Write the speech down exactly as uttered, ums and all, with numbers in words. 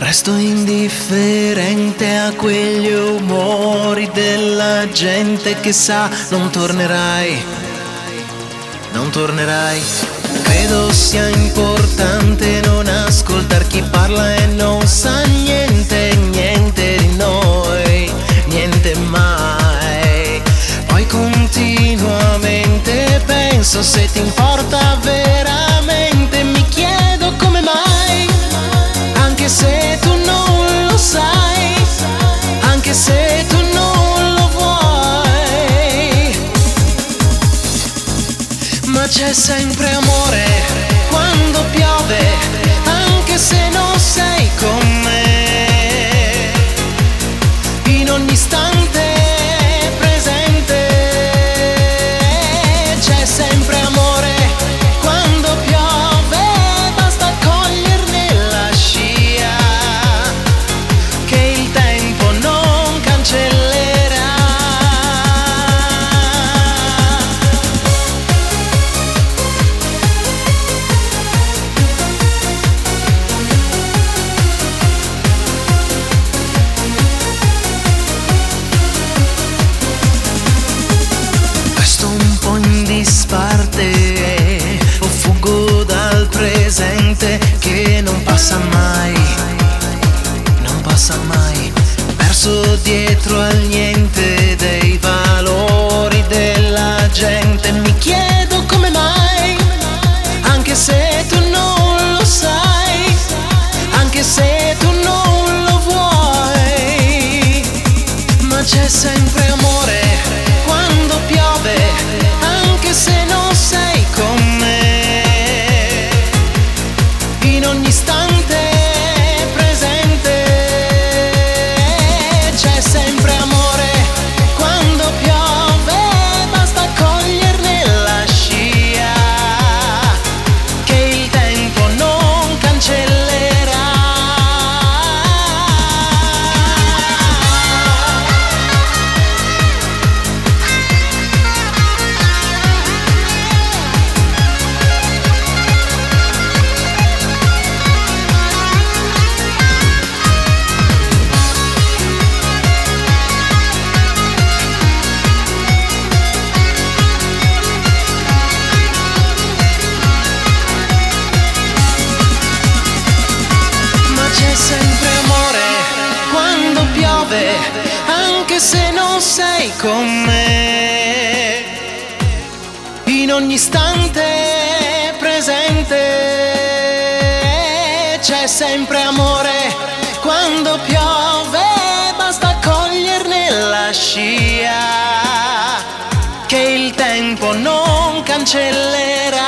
Resto indifferente a quegli umori della gente che sa non tornerai, non tornerai. Credo sia importante non ascoltar chi parla e non sa niente, niente di noi, niente mai. Poi continuamente penso se ti importa veramente, mi chiedo come mai, anche se tu non lo sai, anche se tu non lo vuoi, ma c'è sempre amore quando piove, anche se non sei con me, in ogni istante presente, c'è sempre amore quando piove, basta coglierne la scia, che il tempo non cancellerà. Resto un po' in disparte o fuggo dal presente che non passa mai, non passa mai, perso dietro al niente dei valori della gente, mi chiedo come mai, anche se tu non lo sai, anche se tu non lo vuoi, ma c'è sempre amore quando piove, anche se non sei con me, in ogni istante presente, c'è sempre amore quando piove, basta coglierne la scia, che il tempo non cancellerà. Ma c'è sempre amore quando piove, anche se non sei con me, in ogni istante presente, c'è sempre amore quando piove, basta coglierne la scia, che il tempo non cancellerà.